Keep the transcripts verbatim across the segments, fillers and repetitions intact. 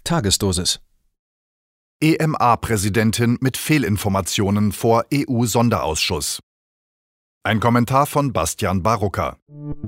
Tagesdosis. E M A-Präsidentin mit Fehlinformationen vor E U-Sonderausschuss. Ein Kommentar von Bastian Barucker.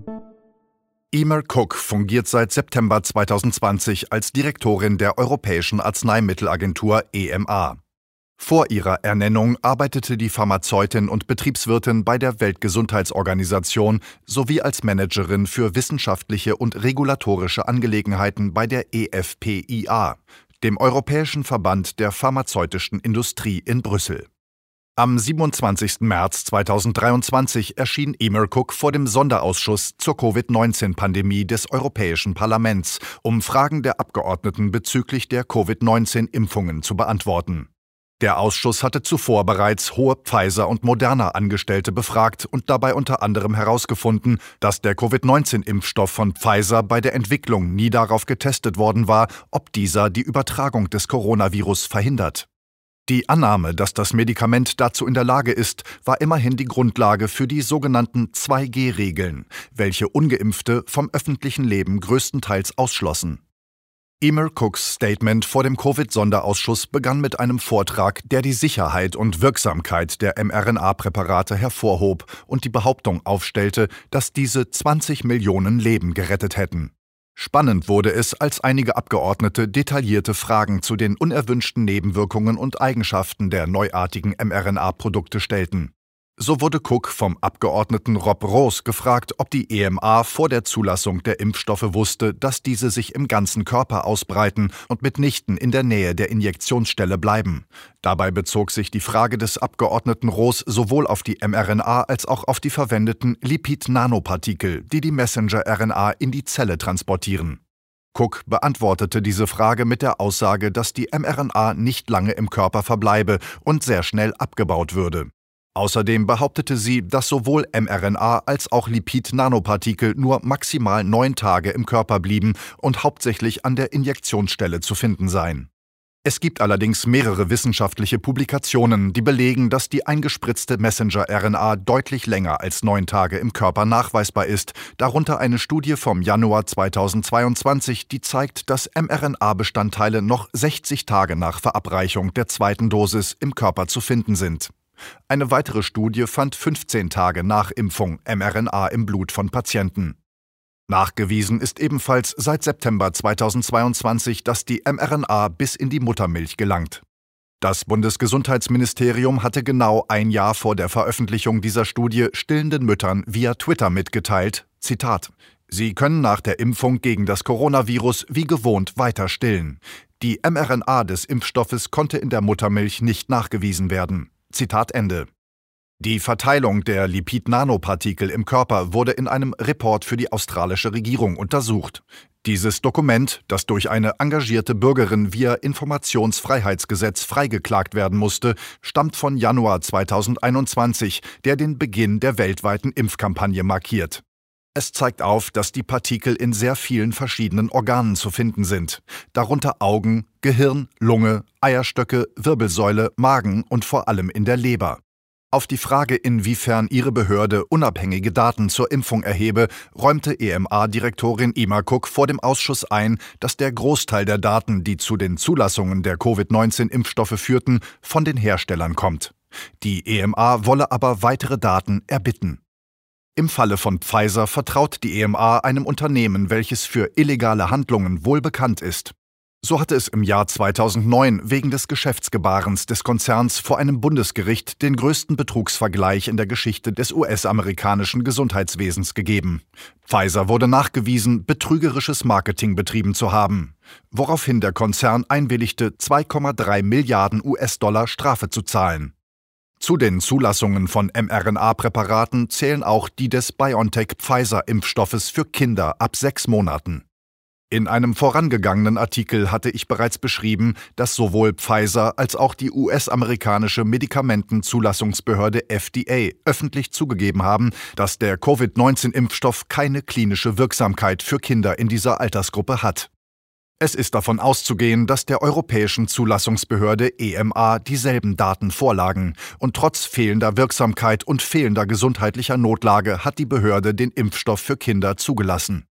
Emer Cook fungiert seit September zweitausendzwanzig als Direktorin der Europäischen Arzneimittelagentur E M A. Vor ihrer Ernennung arbeitete die Pharmazeutin und Betriebswirtin bei der Weltgesundheitsorganisation sowie als Managerin für wissenschaftliche und regulatorische Angelegenheiten bei der E F P I A, dem Europäischen Verband der pharmazeutischen Industrie in Brüssel. Am siebenundzwanzigsten März zweitausenddreiundzwanzig erschien Emer Cook vor dem Sonderausschuss zur Covid neunzehn Pandemie des Europäischen Parlaments, um Fragen der Abgeordneten bezüglich der Covid neunzehn Impfungen zu beantworten. Der Ausschuss hatte zuvor bereits hohe Pfizer- und Moderna-Angestellte befragt und dabei unter anderem herausgefunden, dass der Covid neunzehn Impfstoff von Pfizer bei der Entwicklung nie darauf getestet worden war, ob dieser die Übertragung des Coronavirus verhindert. Die Annahme, dass das Medikament dazu in der Lage ist, war immerhin die Grundlage für die sogenannten zwei G Regeln, welche Ungeimpfte vom öffentlichen Leben größtenteils ausschlossen. Emer Cooks Statement vor dem Covid-Sonderausschuss begann mit einem Vortrag, der die Sicherheit und Wirksamkeit der mRNA-Präparate hervorhob und die Behauptung aufstellte, dass diese zwanzig Millionen Leben gerettet hätten. Spannend wurde es, als einige Abgeordnete detaillierte Fragen zu den unerwünschten Nebenwirkungen und Eigenschaften der neuartigen mRNA-Produkte stellten. So wurde Cook vom Abgeordneten Rob Roos gefragt, ob die E M A vor der Zulassung der Impfstoffe wusste, dass diese sich im ganzen Körper ausbreiten und mitnichten in der Nähe der Injektionsstelle bleiben. Dabei bezog sich die Frage des Abgeordneten Roos sowohl auf die mRNA als auch auf die verwendeten Lipid-Nanopartikel, die die Messenger-R N A in die Zelle transportieren. Cook beantwortete diese Frage mit der Aussage, dass die mRNA nicht lange im Körper verbleibe und sehr schnell abgebaut würde. Außerdem behauptete sie, dass sowohl mRNA als auch Lipid-Nanopartikel nur maximal neun Tage im Körper blieben und hauptsächlich an der Injektionsstelle zu finden seien. Es gibt allerdings mehrere wissenschaftliche Publikationen, die belegen, dass die eingespritzte Messenger-R N A deutlich länger als neun Tage im Körper nachweisbar ist, darunter eine Studie vom Januar zweitausendzweiundzwanzig, die zeigt, dass mRNA-Bestandteile noch sechzig Tage nach Verabreichung der zweiten Dosis im Körper zu finden sind. Eine weitere Studie fand fünfzehn Tage nach Impfung mRNA im Blut von Patienten. Nachgewiesen ist ebenfalls seit September zweitausendzweiundzwanzig, dass die mRNA bis in die Muttermilch gelangt. Das Bundesgesundheitsministerium hatte genau ein Jahr vor der Veröffentlichung dieser Studie stillenden Müttern via Twitter mitgeteilt, Zitat, Sie können nach der Impfung gegen das Coronavirus wie gewohnt weiter stillen. Die mRNA des Impfstoffes konnte in der Muttermilch nicht nachgewiesen werden. Zitat Ende. Die Verteilung der Lipid-Nanopartikel im Körper wurde in einem Report für die australische Regierung untersucht. Dieses Dokument, das durch eine engagierte Bürgerin via Informationsfreiheitsgesetz freigeklagt werden musste, stammt von Januar zweitausendeinundzwanzig, der den Beginn der weltweiten Impfkampagne markiert. Es zeigt auf, dass die Partikel in sehr vielen verschiedenen Organen zu finden sind, darunter Augen, Gehirn, Lunge, Eierstöcke, Wirbelsäule, Magen und vor allem in der Leber. Auf die Frage, inwiefern ihre Behörde unabhängige Daten zur Impfung erhebe, räumte E M A-Direktorin Emer Cook vor dem Ausschuss ein, dass der Großteil der Daten, die zu den Zulassungen der Covid neunzehn Impfstoffe führten, von den Herstellern kommt. Die E M A wolle aber weitere Daten erbitten. Im Falle von Pfizer vertraut die E M A einem Unternehmen, welches für illegale Handlungen wohl bekannt ist. So hatte es im Jahr zweitausendneun wegen des Geschäftsgebarens des Konzerns vor einem Bundesgericht den größten Betrugsvergleich in der Geschichte des U S-amerikanischen Gesundheitswesens gegeben. Pfizer wurde nachgewiesen, betrügerisches Marketing betrieben zu haben, woraufhin der Konzern einwilligte, zwei Komma drei Milliarden U S-Dollar Strafe zu zahlen. Zu den Zulassungen von mRNA-Präparaten zählen auch die des BioNTech-Pfizer-Impfstoffes für Kinder ab sechs Monaten. In einem vorangegangenen Artikel hatte ich bereits beschrieben, dass sowohl Pfizer als auch die U S-amerikanische Medikamentenzulassungsbehörde F D A öffentlich zugegeben haben, dass der Covid neunzehn Impfstoff keine klinische Wirksamkeit für Kinder in dieser Altersgruppe hat. Es ist davon auszugehen, dass der europäischen Zulassungsbehörde E M A dieselben Daten vorlagen, und trotz fehlender Wirksamkeit und fehlender gesundheitlicher Notlage hat die Behörde den Impfstoff für Kinder zugelassen.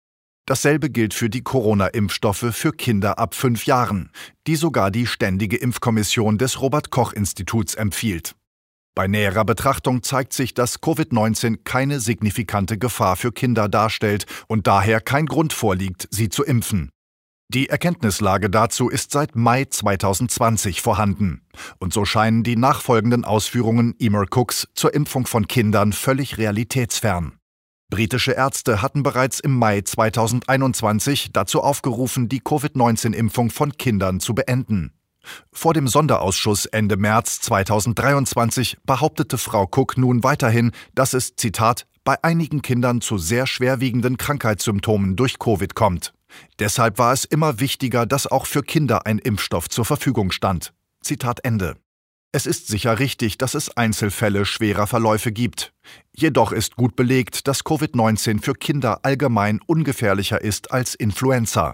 Dasselbe gilt für die Corona-Impfstoffe für Kinder ab fünf Jahren, die sogar die Ständige Impfkommission des Robert-Koch-Instituts empfiehlt. Bei näherer Betrachtung zeigt sich, dass Covid neunzehn keine signifikante Gefahr für Kinder darstellt und daher kein Grund vorliegt, sie zu impfen. Die Erkenntnislage dazu ist seit Mai zweitausendzwanzig vorhanden. Und so scheinen die nachfolgenden Ausführungen Emer Cooks zur Impfung von Kindern völlig realitätsfern. Britische Ärzte hatten bereits im Mai zweitausendeinundzwanzig dazu aufgerufen, die Covid neunzehn Impfung von Kindern zu beenden. Vor dem Sonderausschuss Ende März zweitausenddreiundzwanzig behauptete Frau Cook nun weiterhin, dass es, Zitat, bei einigen Kindern zu sehr schwerwiegenden Krankheitssymptomen durch Covid kommt. Deshalb war es immer wichtiger, dass auch für Kinder ein Impfstoff zur Verfügung stand. Zitat Ende. Es ist sicher richtig, dass es Einzelfälle schwerer Verläufe gibt. Jedoch ist gut belegt, dass Covid neunzehn für Kinder allgemein ungefährlicher ist als Influenza.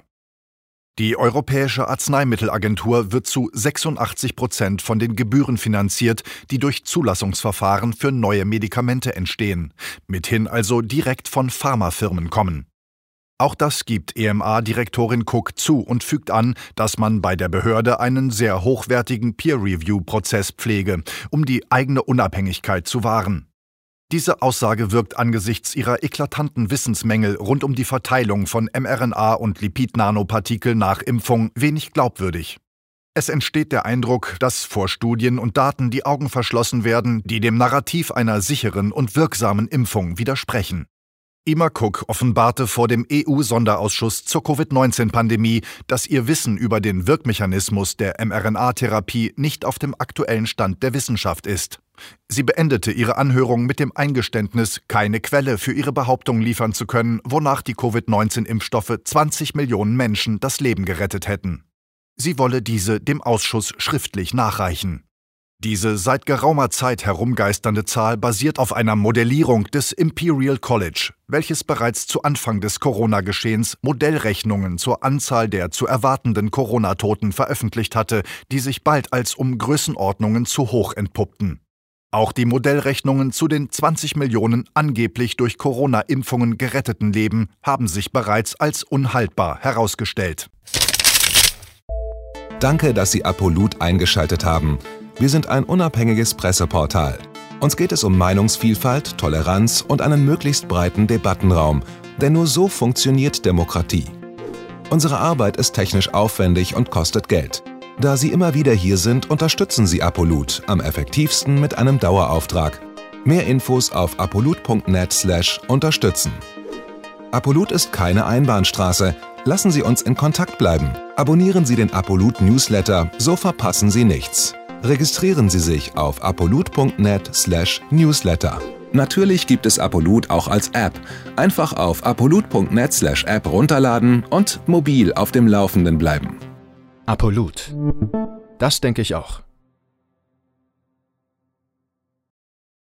Die Europäische Arzneimittelagentur wird zu sechsundachtzig Prozent von den Gebühren finanziert, die durch Zulassungsverfahren für neue Medikamente entstehen, mithin also direkt von Pharmafirmen kommen. Auch das gibt E M A-Direktorin Cook zu und fügt an, dass man bei der Behörde einen sehr hochwertigen Peer-Review-Prozess pflege, um die eigene Unabhängigkeit zu wahren. Diese Aussage wirkt angesichts ihrer eklatanten Wissensmängel rund um die Verteilung von mRNA- und Lipid-Nanopartikel nach Impfung wenig glaubwürdig. Es entsteht der Eindruck, dass vor Studien und Daten die Augen verschlossen werden, die dem Narrativ einer sicheren und wirksamen Impfung widersprechen. Emer Cook offenbarte vor dem E U-Sonderausschuss zur Covid neunzehn Pandemie, dass ihr Wissen über den Wirkmechanismus der mRNA-Therapie nicht auf dem aktuellen Stand der Wissenschaft ist. Sie beendete ihre Anhörung mit dem Eingeständnis, keine Quelle für ihre Behauptung liefern zu können, wonach die Covid neunzehn Impfstoffe zwanzig Millionen Menschen das Leben gerettet hätten. Sie wolle diese dem Ausschuss schriftlich nachreichen. Diese seit geraumer Zeit herumgeisternde Zahl basiert auf einer Modellierung des Imperial College, welches bereits zu Anfang des Corona-Geschehens Modellrechnungen zur Anzahl der zu erwartenden Corona-Toten veröffentlicht hatte, die sich bald als um Größenordnungen zu hoch entpuppten. Auch die Modellrechnungen zu den zwanzig Millionen angeblich durch Corona-Impfungen geretteten Leben haben sich bereits als unhaltbar herausgestellt. Danke, dass Sie Apolut eingeschaltet haben. Wir sind ein unabhängiges Presseportal. Uns geht es um Meinungsvielfalt, Toleranz und einen möglichst breiten Debattenraum, denn nur so funktioniert Demokratie. Unsere Arbeit ist technisch aufwendig und kostet Geld. Da Sie immer wieder hier sind, unterstützen Sie Apolut am effektivsten mit einem Dauerauftrag. Mehr Infos auf apolut punkt net slash unterstützen. Apolut ist keine Einbahnstraße. Lassen Sie uns in Kontakt bleiben. Abonnieren Sie den Apolut Newsletter, so verpassen Sie nichts. Registrieren Sie sich auf apolut punkt net slash newsletter. Natürlich gibt es Apolut auch als App. Einfach auf apolut punkt net slash app runterladen und mobil auf dem Laufenden bleiben. Apolut. Das denke ich auch.